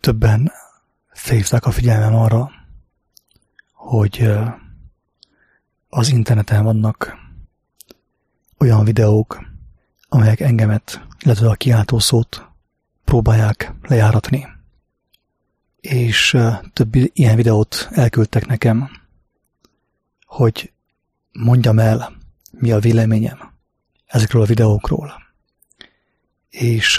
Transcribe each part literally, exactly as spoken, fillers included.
többen felhívták a figyelmem arra, hogy az interneten vannak olyan videók, amelyek engemet, illetve a kiáltószót próbálják lejáratni. És több ilyen videót elküldtek nekem, hogy mondjam el, mi a véleményem ezekről a videókról. És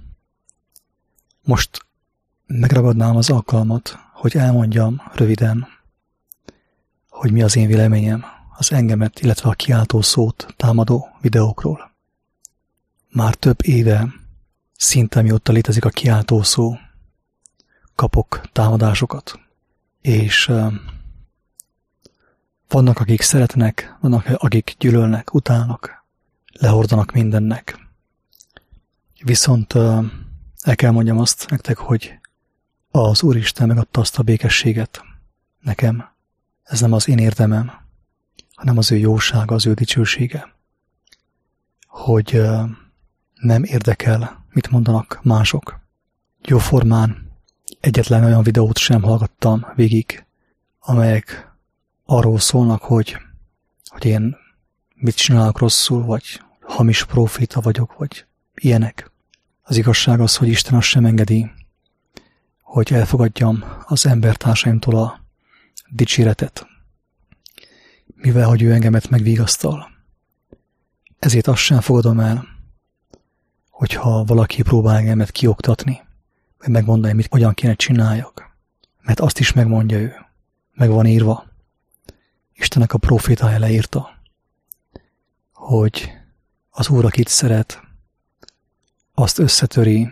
most megragadnám az alkalmat, hogy elmondjam röviden, hogy mi az én véleményem az engemet, illetve a kiáltó szót támadó videókról. Már több éve, szinte mióta létezik a kiáltó szó, kapok támadásokat. És uh, vannak, akik szeretnek, vannak, akik gyűlölnek, utálnak, lehordanak mindennek. Viszont uh, el kell mondjam azt nektek, hogy az Úristen megadta azt a békességet nekem. Ez nem az én érdemem, hanem az ő jósága, az ő dicsősége. Hogy uh, nem érdekel, mit mondanak mások. Jóformán egyetlen olyan videót sem hallgattam végig, amelyek arról szólnak, hogy, hogy én mit csinálok rosszul, vagy hamis profita vagyok, vagy ilyenek. Az igazság az, hogy Isten azt sem engedi, hogy elfogadjam az embertársaimtól a dicséretet, mivel hogy ő engemet megvigasztal. Ezért azt sem fogadom el, hogyha valaki próbál engemet kioktatni, vagy megmondani, mit hogyan kéne csináljak. Mert azt is megmondja ő. Meg van írva. Istennek a profétája leírta, hogy az Úr, akit szeret, azt összetöri,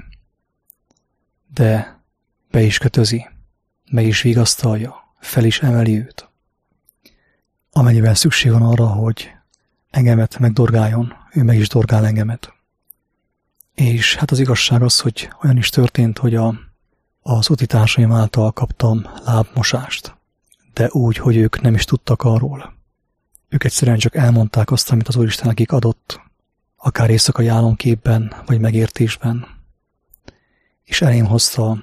de be is kötözi, meg is vigasztalja, fel is emeli őt. Amennyivel szükség van arra, hogy engemet megdorgáljon, ő meg is dorgál engemet. És hát az igazság az, hogy olyan is történt, hogy a, az utitársaim által kaptam lábmosást, de úgy, hogy ők nem is tudtak arról. Ők egyszerűen csak elmondták azt, amit az Úristen nekik adott, akár éjszakai álomképben, vagy megértésben, és elém hozta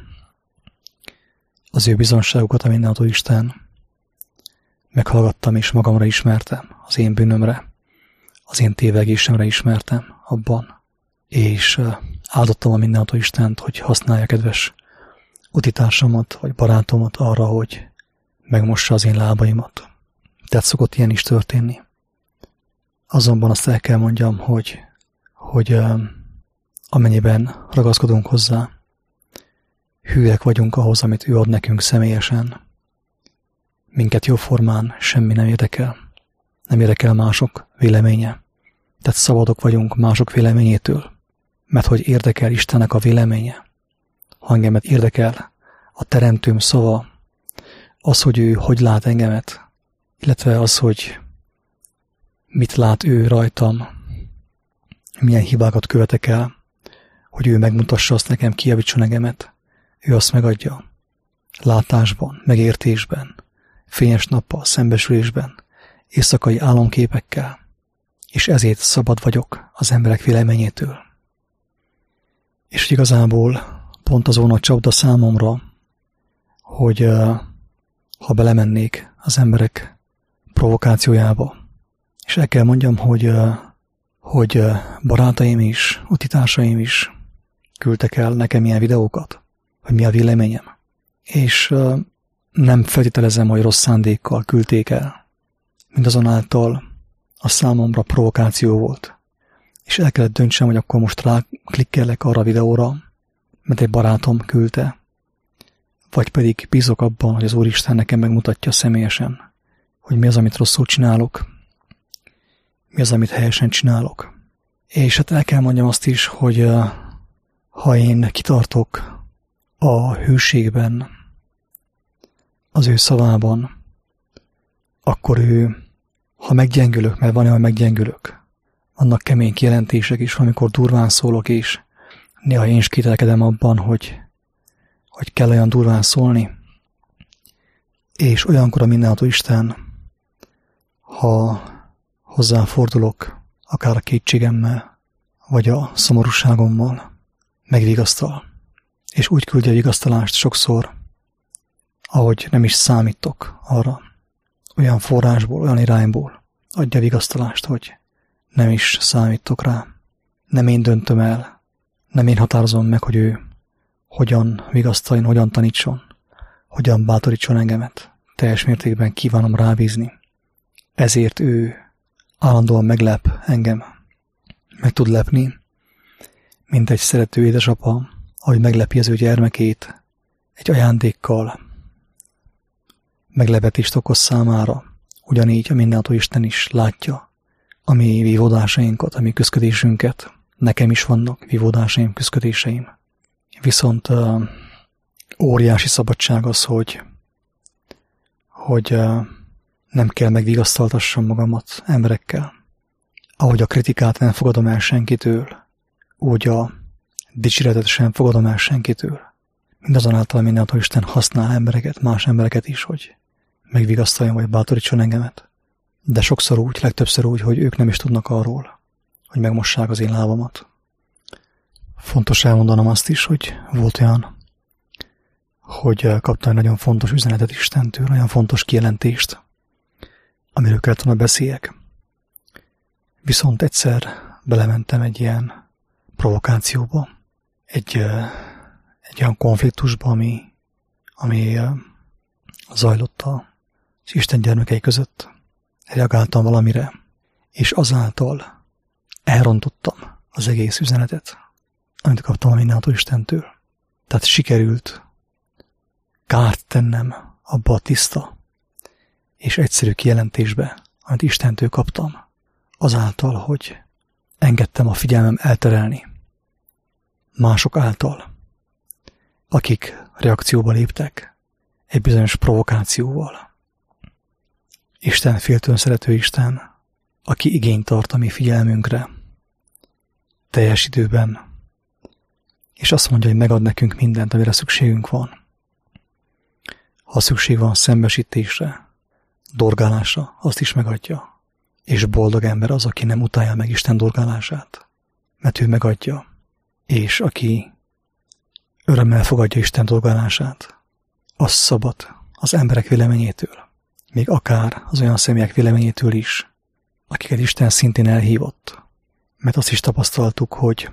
az ő bizonságukat a mindenható Isten. Meghallgattam és magamra ismertem, az én bűnömre, az én tévegésemre ismertem abban, és áldottam a mindenható Istent, hogy használja kedves utitársamat, vagy barátomat arra, hogy megmossa az én lábaimat. Tehát szokott ilyen is történni. Azonban azt el kell mondjam, hogy, hogy amennyiben ragaszkodunk hozzá, hűek vagyunk ahhoz, amit ő ad nekünk személyesen. Minket jóformán semmi nem érdekel. Nem érdekel mások véleménye. Tehát szabadok vagyunk mások véleményétől. Mert hogy érdekel Istennek a véleménye. Ha engemet érdekel a teremtőm szava, az, hogy ő hogy lát engemet, illetve az, hogy mit lát ő rajtam, milyen hibákat követek el, hogy ő megmutassa azt nekem, kijavítson engemet, ő azt megadja. Látásban, megértésben, fényes nappal, szembesülésben, éjszakai álomképekkel, és ezért szabad vagyok az emberek véleményétől. És igazából pont az a csapda számomra, hogy uh, ha belemennék az emberek provokációjába, és el kell mondjam, hogy, uh, hogy uh, barátaim is, utitársaim is küldtek el nekem ilyen videókat, hogy mi a véleményem. És uh, nem feltételezem, hogy rossz szándékkal küldték el. Mindazonáltal a számomra provokáció volt. És el kellett döntsem, hogy akkor most rá klikkelek arra a videóra, mert egy barátom küldte, vagy pedig bízok abban, hogy az Úristen nekem megmutatja személyesen, hogy mi az, amit rosszul csinálok, mi az, amit helyesen csinálok. És hát el kell mondjam azt is, hogy ha én kitartok a hűségben, az ő szavában, akkor ő, ha meggyengülök, mert van olyan meggyengülök, vannak kemény kijelentések is, amikor durván szólok, és néha én is kételkedem abban, hogy, hogy kell olyan durván szólni. És olyankor a mindenható Isten, ha hozzám fordulok, akár a kétségemmel, vagy a szomorúságommal, megvigasztal, és úgy küldje a vigasztalást sokszor, ahogy nem is számítok arra. Olyan forrásból, olyan irányból adja a vigasztalást, hogy nem is számítok rá. Nem én döntöm el, nem én határozom meg, hogy ő hogyan vigasztaljon, hogyan tanítson, hogyan bátorítson engemet. Teljes mértékben kívánom rábízni. Ezért ő állandóan meglep engem. Meg tud lepni, mint egy szerető édesapa, ahogy meglepi az ő gyermekét egy ajándékkal, meglepetést okoz számára. Ugyanígy a mindenható Isten is látja a mi vívódásainkat, a mi küszködésünket. Nekem is vannak vívódásaim, küszködéseim. Viszont uh, óriási szabadság az, hogy, hogy uh, nem kell megvigasztaltassam magamat emberekkel. Ahogy a kritikát nem fogadom el senkitől, úgy a dicséretet sem fogadom el senkitől. Mindazonáltal mindenható Isten használ embereket, más embereket is, hogy megvigasztaljon vagy bátorítson engemet. De sokszor úgy, legtöbbször úgy, hogy ők nem is tudnak arról, hogy megmossák az én lábamat. Fontos elmondanom azt is, hogy volt olyan, hogy kaptam egy nagyon fontos üzenetet Istentől, nagyon fontos kijelentést, amiről kellett volna beszéljek. Viszont egyszer belementem egy ilyen provokációba, egy, egy olyan konfliktusba, ami, ami zajlott az Isten gyermekei között. Reagáltam valamire, és azáltal elrontottam az egész üzenetet, amit kaptam a mindenható Istentől. Tehát sikerült kárt tennem abba a tiszta és egyszerű kijelentésbe, amit Istentől kaptam, azáltal, hogy engedtem a figyelmem elterelni mások által, akik reakcióba léptek egy bizonyos provokációval. Isten féltőn szerető Isten, aki igényt tart a mi figyelmünkre, teljes időben, és azt mondja, hogy megad nekünk mindent, amire szükségünk van. Ha szükség van szembesítésre, dorgálásra, azt is megadja. És boldog ember az, aki nem utálja meg Isten dorgálását, mert ő megadja. És aki örömmel fogadja Isten dorgálását, az szabad az emberek véleményétől, még akár az olyan személyek véleményétől is, akiket Isten szintén elhívott. Mert azt is tapasztaltuk, hogy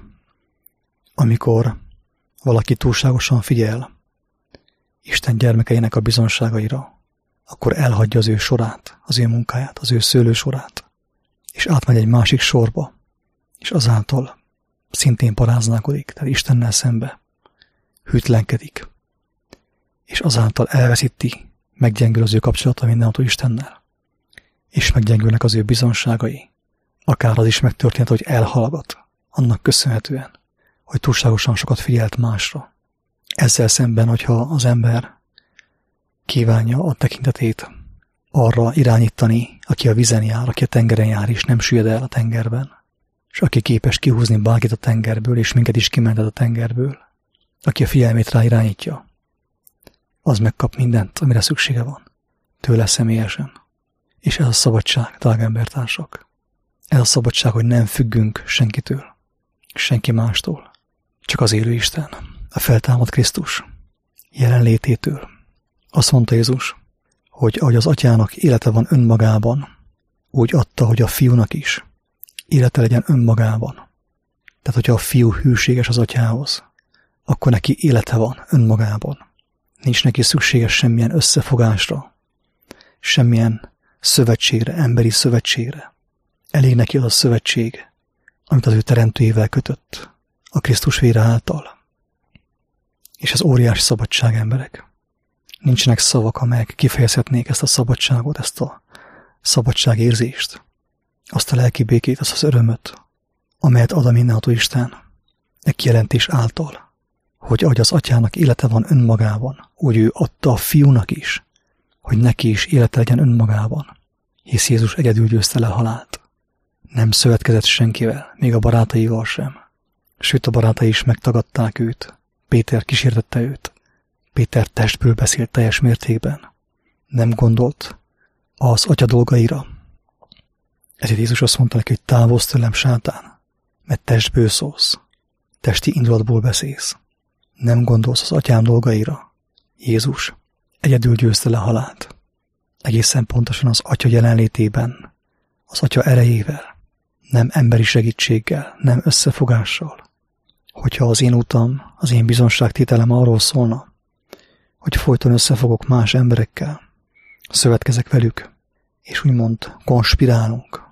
amikor valaki túlságosan figyel Isten gyermekeinek a bizonságaira, akkor elhagyja az ő sorát, az ő munkáját, az ő szőlősorát, és átmegy egy másik sorba, és azáltal szintén paráználkodik, tehát Istennel szembe, hűtlenkedik, és azáltal elveszíti, meggyengül az ő kapcsolata mindenható Istennel, és meggyengülnek az ő bizonságai, akár az is megtörtént, hogy elhallgat, annak köszönhetően, hogy túlságosan sokat figyelt másra. Ezzel szemben, hogyha az ember kívánja a tekintetét arra irányítani, aki a vizen jár, aki a tengeren jár, és nem süllyed el a tengerben, és aki képes kihúzni bárkit a tengerből, és minket is kimentet a tengerből, aki a figyelmét rá irányítja, az megkap mindent, amire szüksége van, tőle személyesen. És ez a szabadság, drága embertársak. Ez a szabadság, hogy nem függünk senkitől, senki mástól, csak az élő Isten, a feltámadt Krisztus jelenlététől. Azt mondta Jézus, hogy ahogy az atyának élete van önmagában, úgy adta, hogy a fiúnak is élete legyen önmagában. Tehát, hogyha a fiú hűséges az atyához, akkor neki élete van önmagában. Nincs neki szükséges semmilyen összefogásra, semmilyen szövetségre, emberi szövetségre. Elég neki az a szövetség, amit az ő teremtőjével kötött, a Krisztus vére által. És ez óriási szabadság, emberek. Nincsenek szavak, amelyek kifejezhetnék ezt a szabadságot, ezt a szabadságérzést, azt a lelki békét, azt az örömöt, amelyet ad a mindenható Isten egy kijelentés által, hogy ahogy az atyának élete van önmagában, úgy ő adta a fiúnak is, hogy neki is élete legyen önmagában, hisz Jézus egyedül győzte le a halált. Nem szövetkezett senkivel, még a barátaival sem. Sőt, a barátai is megtagadták őt. Péter kísértette őt. Péter testből beszélt teljes mértékben. Nem gondolt az atya dolgaira. Ezért Jézus azt mondta neki, hogy távozz tőlem, sátán, mert testből szólsz, testi indulatból beszélsz. Nem gondolsz az atyám dolgaira. Jézus egyedül győzte le halált. Egészen pontosan az atya jelenlétében, az atya erejével, nem emberi segítséggel, nem összefogással. Hogyha az én utam, az én bizonságtételem arról szólna, hogy folyton összefogok más emberekkel, szövetkezek velük, és úgymond konspirálunk,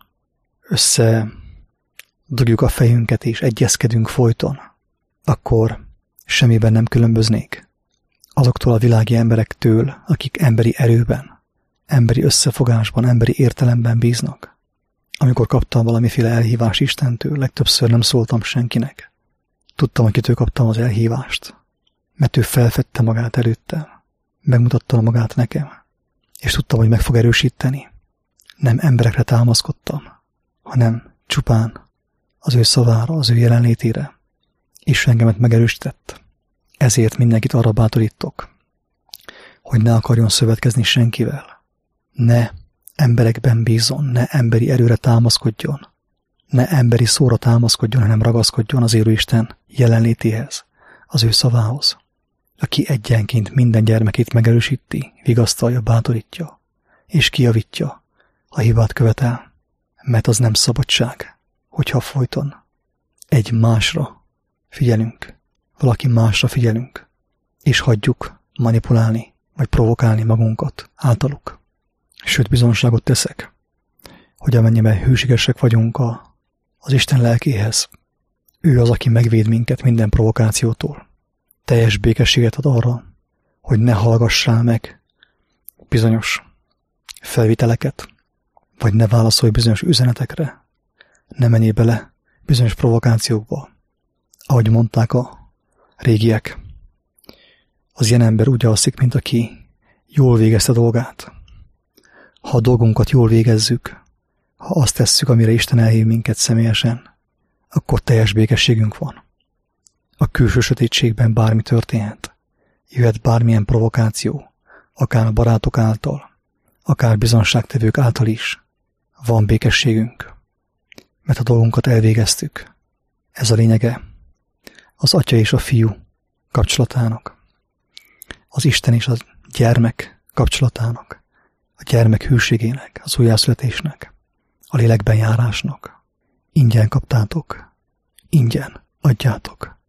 összedugjuk a fejünket és egyezkedünk folyton, akkor semmiben nem különböznék azoktól a világi emberektől, akik emberi erőben, emberi összefogásban, emberi értelemben bíznak. Amikor kaptam valamiféle elhívást Istentől, legtöbbször nem szóltam senkinek. Tudtam, hogy kitől kaptam az elhívást, mert ő felfedte magát előttem, megmutatta magát nekem, és tudtam, hogy meg fog erősíteni. Nem emberekre támaszkodtam, hanem csupán az ő szavára, az ő jelenlétére, és engemet megerősített. Ezért mindenkit arra bátorítok, hogy ne akarjon szövetkezni senkivel, ne emberekben bízon, ne emberi erőre támaszkodjon, ne emberi szóra támaszkodjon, hanem ragaszkodjon az élő Isten jelenlétéhez, az ő szavához, aki egyenként minden gyermekét megerősíti, vigasztalja, bátorítja, és kijavítja, ha hibát követel, mert az nem szabadság, hogyha folyton egy másra figyelünk, valaki másra figyelünk, és hagyjuk manipulálni, vagy provokálni magunkat általuk. Sőt, bizonságot teszek, hogy amennyiben hűségesek vagyunk a, az Isten lelkéhez, ő az, aki megvéd minket minden provokációtól. Teljes békességet ad arra, hogy ne hallgassál meg bizonyos felviteleket, vagy ne válaszolj bizonyos üzenetekre, ne menjél bele bizonyos provokációkba. Ahogy mondták a régiek, az ilyen ember úgy alszik, mint aki jól végezte dolgát. Ha a dolgunkat jól végezzük, ha azt tesszük, amire Isten elhív minket személyesen, akkor teljes békességünk van. A külső sötétségben bármi történhet. Jöhet bármilyen provokáció, akár a barátok által, akár bizonságtevők által is. Van békességünk, mert a dolgunkat elvégeztük. Ez a lényege az atya és a fiú kapcsolatának, az Isten és a gyermek kapcsolatának, a gyermek hűségének, az újjászületésnek, a lélekben járásnak. Ingyen kaptátok, ingyen adjátok.